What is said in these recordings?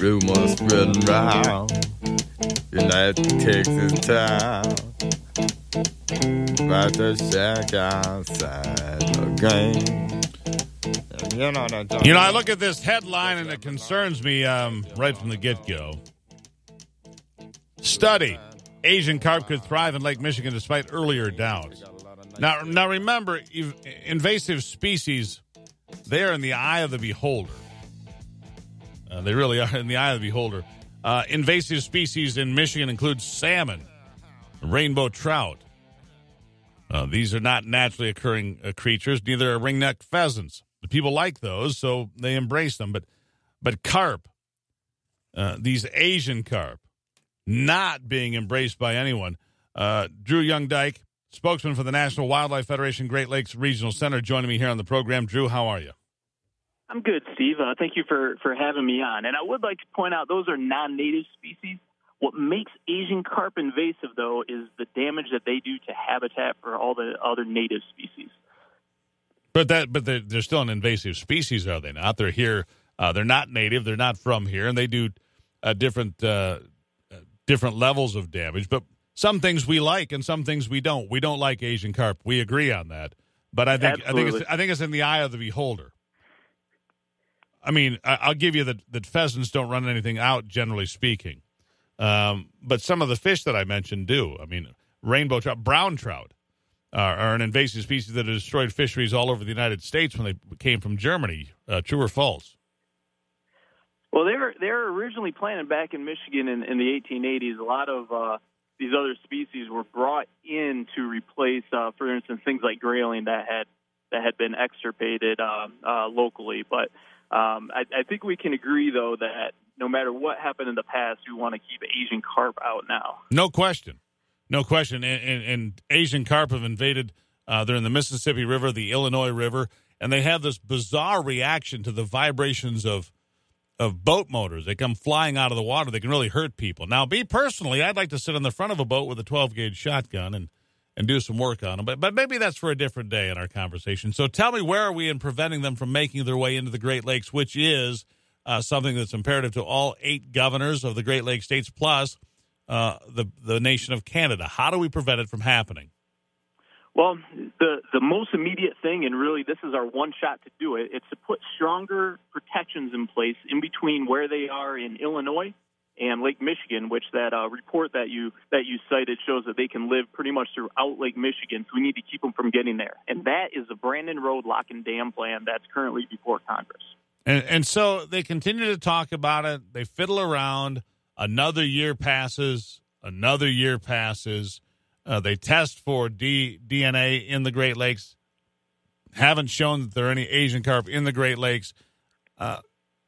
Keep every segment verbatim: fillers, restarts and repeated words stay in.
rumors spreading round in that Texas town about the shack outside the game. You know, that You know, I look at this headline and it concerns me um, right from the get-go. Study. Asian carp could thrive in Lake Michigan despite earlier doubts. Now, now remember, ev- invasive species, they are in the eye of the beholder. Uh, they really are in the eye of the beholder. Uh, invasive species in Michigan include salmon, rainbow trout. Uh, these are not naturally occurring uh, creatures. Neither are ringneck pheasants. The people like those, so they embrace them. But, but carp, uh, these Asian carp, not being embraced by anyone. Uh, Drew Youngdyke, spokesman for the National Wildlife Federation Great Lakes Regional Center, joining me here on the program. Drew, how are you? I'm good, Steve. Uh, thank you for, for having me on. And I would like to point out those are non-native species. What makes Asian carp invasive, though, is the damage that they do to habitat for all the other native species. But that, but they're, they're still an invasive species, are they not? They're here. Uh, they're not native. They're not from here, and they do uh, different uh, different levels of damage. But some things we like, and some things we don't. We don't like Asian carp. We agree on that. But I think Absolutely. I think it's, I think it's in the eye of the beholder. I mean, I'll give you that, that pheasants don't run anything out, generally speaking. Um, but some of the fish that I mentioned do. I mean, rainbow trout, brown trout are, are an invasive species that have destroyed fisheries all over the United States when they came from Germany. Uh, true or false? Well, they were, they were originally planted back in Michigan in, in the eighteen eighties. A lot of uh, these other species were brought in to replace, uh, for instance, things like grayling that had that had been extirpated um, uh, locally. But Um, I, I think we can agree, though, that no matter what happened in the past, we want to keep Asian carp out now. No question. No question. And, and, and Asian carp have invaded. Uh, they're in the Mississippi River, the Illinois River, and they have this bizarre reaction to the vibrations of of boat motors. They come flying out of the water. They can really hurt people. Now, me personally, I'd like to sit on the front of a boat with a twelve-gauge shotgun and and do some work on them. But, but maybe that's for a different day in our conversation. So tell me, where are we in preventing them from making their way into the Great Lakes, which is uh, something that's imperative to all eight governors of the Great Lakes states, plus uh, the, the nation of Canada? How do we prevent it from happening? Well, the, the most immediate thing, and really this is our one shot to do it, it's to put stronger protections in place in between where they are in Illinois and Lake Michigan, which that uh, report that you that you cited shows that they can live pretty much throughout Lake Michigan, so we need to keep them from getting there. And that is the Brandon Road Lock and Dam plan that's currently before Congress. And, and so they continue to talk about it. They fiddle around. Another year passes. Another year passes. Uh, they test for D, DNA in the Great Lakes. Haven't shown that there are any Asian carp in the Great Lakes. Uh,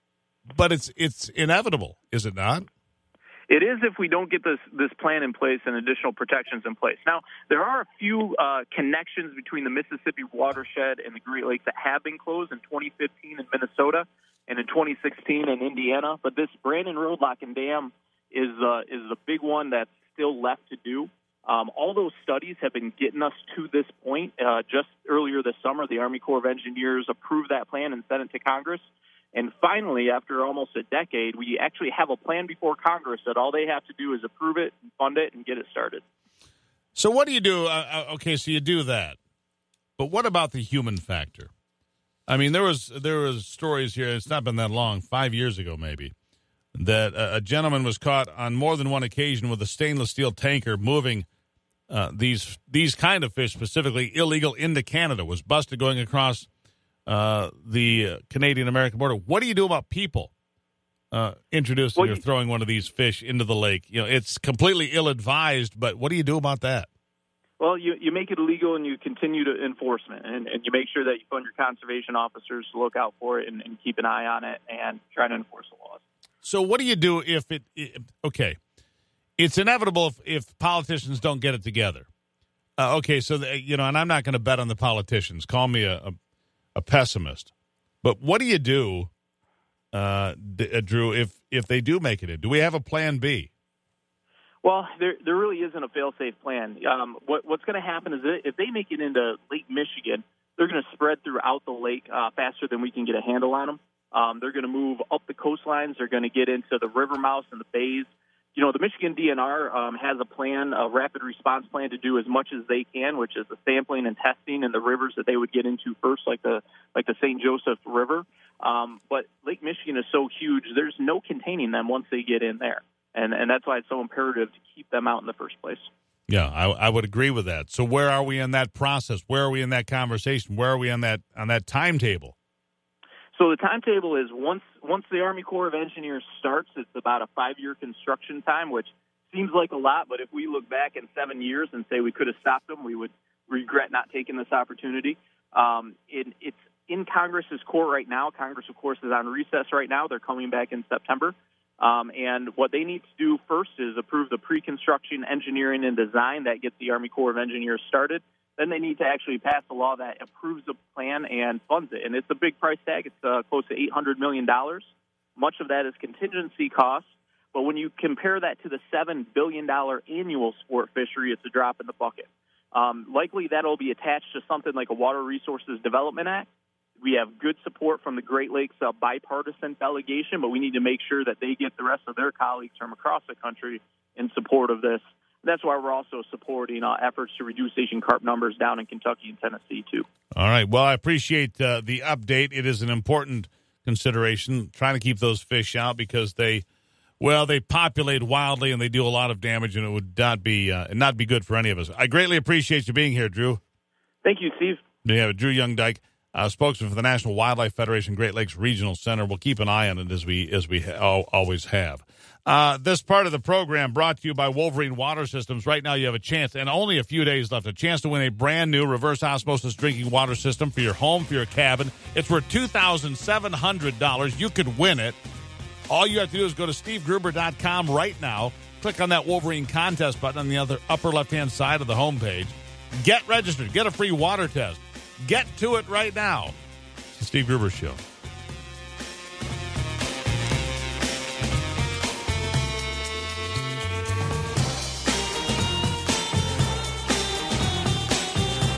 but it's it's inevitable, is it not? It is if we don't get this this plan in place and additional protections in place. Now, there are a few uh, connections between the Mississippi watershed and the Great Lakes that have been closed in twenty fifteen in Minnesota and in twenty sixteen in Indiana. But this Brandon Road Lock and Dam is uh, is the big one that's still left to do. Um, all those studies have been getting us to this point. Uh, just earlier this summer, the Army Corps of Engineers approved that plan and sent it to Congress. And finally, after almost a decade, we actually have a plan before Congress that all they have to do is approve it, and fund it, and get it started. So what do you do? Uh, okay, so you do that. But what about the human factor? I mean, there was there was stories here, it's not been that long, five years ago maybe, that a, a gentleman was caught on more than one occasion with a stainless steel tanker moving uh, these these kind of fish, specifically illegal, into Canada, was busted going across Uh, the Canadian-American border. What do you do about people uh, introducing well, or throwing one of these fish into the lake? You know, it's completely ill-advised, but what do you do about that? Well, you, you make it illegal and you continue to enforcement, and, and you make sure that you fund your conservation officers to look out for it and, and keep an eye on it and try to enforce the laws. So what do you do if it, it okay, it's inevitable if, if politicians don't get it together. Uh, okay, so, the, you know, and I'm not going to bet on the politicians. Call me a, a a pessimist. But what do you do, uh, D- uh, Drew, if, if they do make it in? Do we have a plan B? Well, there there really isn't a fail-safe plan. Um, what, what's going to happen is that if they make it into Lake Michigan, they're going to spread throughout the lake uh, faster than we can get a handle on them. Um, they're going to move up the coastlines. They're going to get into the river mouths and the bays. You know, the Michigan D N R um, has a plan, a rapid response plan to do as much as they can, which is the sampling and testing in the rivers that they would get into first, like the like the Saint Joseph River. Um, but Lake Michigan is so huge, there's no containing them once they get in there. And, and that's why it's so imperative to keep them out in the first place. Yeah, I, I would agree with that. So where are we in that process? Where are we in that conversation? Where are we on that on that timetable? So the timetable is once once the Army Corps of Engineers starts, it's about a five-year construction time, which seems like a lot, but if we look back in seven years and say we could have stopped them, we would regret not taking this opportunity. Um, it, it's in Congress's court right now. Congress, of course, is on recess right now. They're coming back in September. Um, and what they need to do first is approve the pre-construction engineering and design that gets the Army Corps of Engineers started. Then they need to actually pass a law that approves the plan and funds it. And it's a big price tag. It's uh, close to eight hundred million dollars. Much of that is contingency costs. But when you compare that to the seven billion dollars annual sport fishery, it's a drop in the bucket. Um, likely that will be attached to something like a Water Resources Development Act. We have good support from the Great Lakes uh, bipartisan delegation, but we need to make sure that they get the rest of their colleagues from across the country in support of this. That's why we're also supporting uh, efforts to reduce Asian carp numbers down in Kentucky and Tennessee, too. All right. Well, I appreciate uh, the update. It is an important consideration, trying to keep those fish out because they, well, they populate wildly and they do a lot of damage, and it would not be uh, not be good for any of us. I greatly appreciate you being here, Drew. Thank you, Steve. We have Drew Youngdike, uh, spokesman for the National Wildlife Federation Great Lakes Regional Center. We'll keep an eye on it as we as we ha- always have. Uh, this part of the program brought to you by Wolverine Water Systems. Right now you have a chance, and only a few days left, a chance to win a brand new reverse osmosis drinking water system for your home, for your cabin. It's worth two thousand seven hundred dollars. You could win it. All you have to do is go to steve gruber dot com right now. Click on that Wolverine contest button on the other upper left-hand side of the homepage. Get registered. Get a free water test. Get to it right now. It's the Steve Gruber Show.